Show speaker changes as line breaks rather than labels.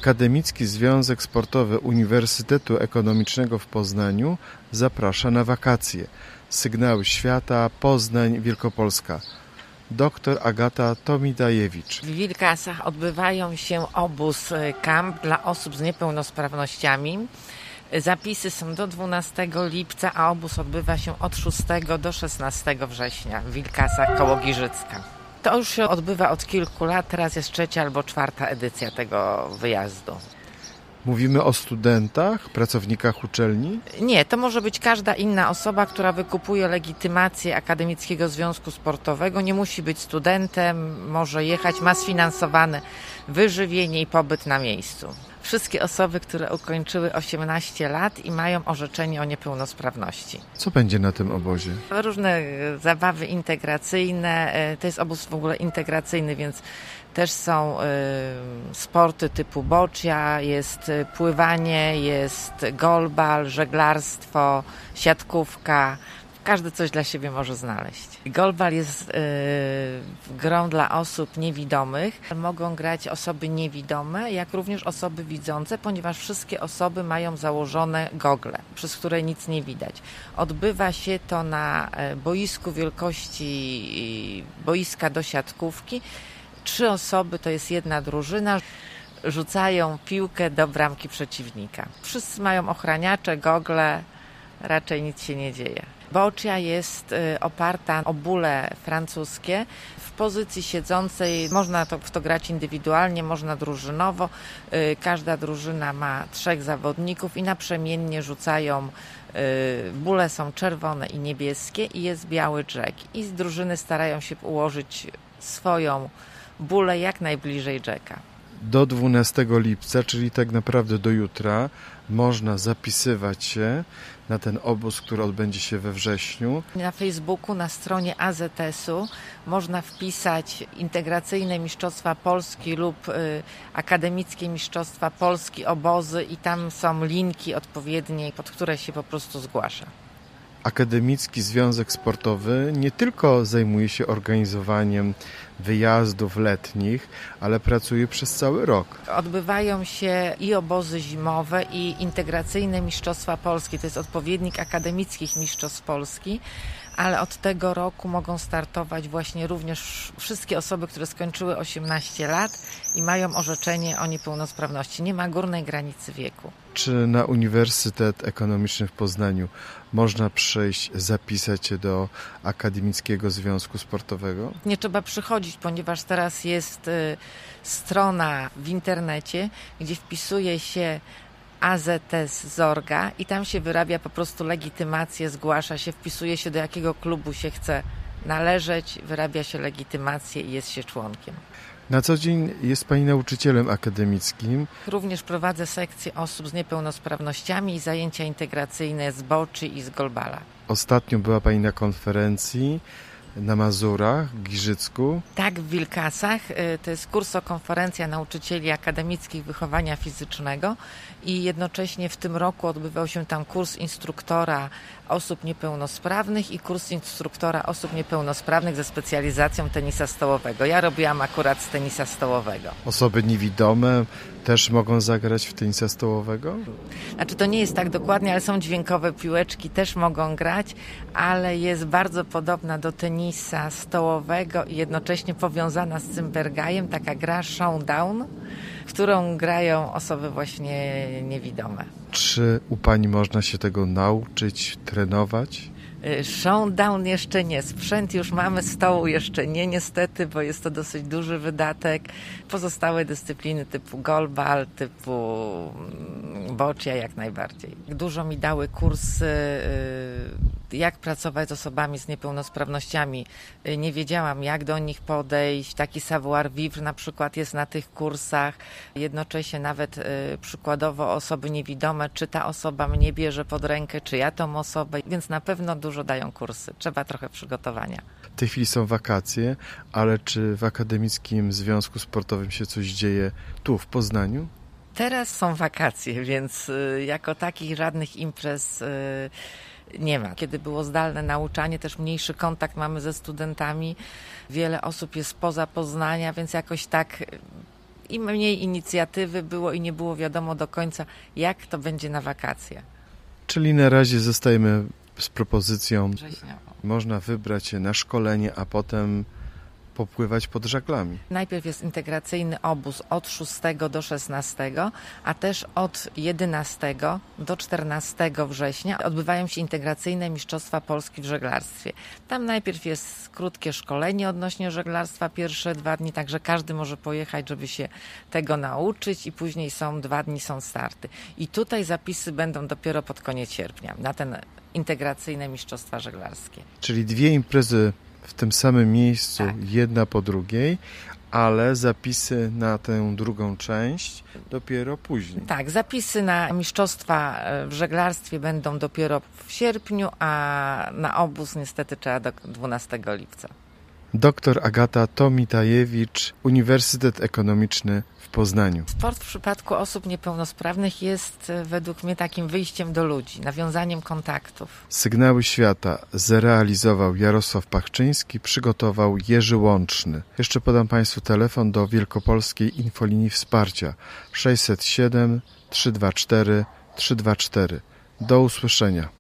Akademicki Związek Sportowy Uniwersytetu Ekonomicznego w Poznaniu zaprasza na wakacje. Sygnały świata, Poznań, Wielkopolska. Dr Agata Tomidajewicz.
W Wilkasach odbywają się obóz camp dla osób z niepełnosprawnościami. Zapisy są do 12 lipca, a obóz odbywa się od 6 do 16 września w Wilkasach koło Giżycka. To już się odbywa od kilku lat, teraz jest 3. albo 4. edycja tego wyjazdu.
Mówimy o studentach, pracownikach uczelni?
Nie, to może być każda inna osoba, która wykupuje legitymację Akademickiego Związku Sportowego. Nie musi być studentem, może jechać, ma sfinansowane wyżywienie i pobyt na miejscu. Wszystkie osoby, które ukończyły 18 lat i mają orzeczenie o niepełnosprawności.
Co będzie na tym obozie?
Różne zabawy integracyjne, to jest obóz w ogóle integracyjny, więc też są sporty typu boccia, jest pływanie, jest golbal, żeglarstwo, siatkówka. Każdy coś dla siebie może znaleźć. Golbal jest grą dla osób niewidomych. Mogą grać osoby niewidome, jak również osoby widzące, ponieważ wszystkie osoby mają założone gogle, przez które nic nie widać. Odbywa się to na boisku wielkości boiska do siatkówki. 3 osoby, to jest jedna drużyna, rzucają piłkę do bramki przeciwnika. Wszyscy mają ochraniacze, gogle, raczej nic się nie dzieje. Boccia jest oparta o bóle francuskie. W pozycji siedzącej można w to grać indywidualnie, można drużynowo. Każda drużyna ma 3 zawodników i naprzemiennie rzucają. Bóle są czerwone i niebieskie i jest biały jack. I z drużyny starają się ułożyć swoją bólę jak najbliżej jacka.
Do 12 lipca, czyli tak naprawdę do jutra, można zapisywać się na ten obóz, który odbędzie się we wrześniu.
Na Facebooku, na stronie AZS-u można wpisać Integracyjne Mistrzostwa Polski lub Akademickie Mistrzostwa Polski, obozy i tam są linki odpowiednie, pod które się po prostu zgłasza.
Akademicki Związek Sportowy nie tylko zajmuje się organizowaniem wyjazdów letnich, ale pracuje przez cały rok.
Odbywają się i obozy zimowe, i integracyjne Mistrzostwa Polski. To jest odpowiednik akademickich Mistrzostw Polski, ale od tego roku mogą startować właśnie również wszystkie osoby, które skończyły 18 lat i mają orzeczenie o niepełnosprawności. Nie ma górnej granicy wieku.
Czy na Uniwersytet Ekonomiczny w Poznaniu można przyjść, zapisać się do Akademickiego Związku Sportowego?
Nie trzeba przychodzić, ponieważ teraz jest strona w internecie, gdzie wpisuje się AZS Zorga i tam się wyrabia po prostu legitymację, zgłasza się, wpisuje się do jakiego klubu się chce należeć, wyrabia się legitymację i jest się członkiem.
Na co dzień jest Pani nauczycielem akademickim.
Również prowadzę sekcję osób z niepełnosprawnościami i zajęcia integracyjne z bocci i z golbala.
Ostatnio była Pani na konferencji na Mazurach, w Giżycku.
Tak, w Wilkasach. To jest kursokonferencja nauczycieli akademickich wychowania fizycznego i jednocześnie w tym roku odbywał się tam kurs instruktora osób niepełnosprawnych i kurs instruktora osób niepełnosprawnych ze specjalizacją tenisa stołowego. Ja robiłam akurat z tenisa stołowego.
Osoby niewidome też mogą zagrać w tenisa stołowego?
Znaczy to nie jest tak dokładnie, ale są dźwiękowe piłeczki, też mogą grać, ale jest bardzo podobna do tenisa stołowego i jednocześnie powiązana z cymbergajem, taka gra showdown, którą grają osoby właśnie niewidome.
Czy u Pani można się tego nauczyć, trenować?
Showdown jeszcze nie, sprzęt już mamy, stołu jeszcze nie niestety, bo jest to dosyć duży wydatek. Pozostałe dyscypliny typu golbal, typu boccia jak najbardziej. Dużo mi dały kursy, jak pracować z osobami z niepełnosprawnościami. Nie wiedziałam, jak do nich podejść. Taki savoir-vivre na przykład jest na tych kursach. Jednocześnie nawet przykładowo osoby niewidome, czy ta osoba mnie bierze pod rękę, czy ja tą osobę, więc na pewno dużo dają kursy. Trzeba trochę przygotowania.
W tej chwili są wakacje, ale czy w Akademickim Związku Sportowym się coś dzieje tu w Poznaniu?
Teraz są wakacje, więc jako takich żadnych imprez nie ma. Kiedy było zdalne nauczanie, też mniejszy kontakt mamy ze studentami. Wiele osób jest spoza Poznania, więc jakoś tak i mniej inicjatywy było i nie było wiadomo do końca, jak to będzie na wakacje.
Czyli na razie zostajemy z propozycją,
Wrześniowo.
można wybrać się na szkolenie, a potem popływać pod żaglami.
Najpierw jest integracyjny obóz od 6 do 16, a też od 11 do 14 września odbywają się integracyjne Mistrzostwa Polski w żeglarstwie. Tam najpierw jest krótkie szkolenie odnośnie żeglarstwa, pierwsze 2 dni, także każdy może pojechać, żeby się tego nauczyć i później są 2 dni, są starty. I tutaj zapisy będą dopiero pod koniec sierpnia na ten integracyjne Mistrzostwa Żeglarskie.
Czyli 2 imprezy w tym samym miejscu,
Tak.
jedna po drugiej, ale zapisy na tę drugą część dopiero później.
Tak, zapisy na mistrzostwa w żeglarstwie będą dopiero w sierpniu, a na obóz niestety trzeba do 12 lipca.
Dr Agata Tomitajewicz, Uniwersytet Ekonomiczny w Poznaniu.
Sport w przypadku osób niepełnosprawnych jest według mnie takim wyjściem do ludzi, nawiązaniem kontaktów.
Sygnały świata zrealizował Jarosław Pachczyński, przygotował Jerzy Łączny. Jeszcze podam Państwu telefon do Wielkopolskiej Infolinii Wsparcia 607 324 324. Do usłyszenia.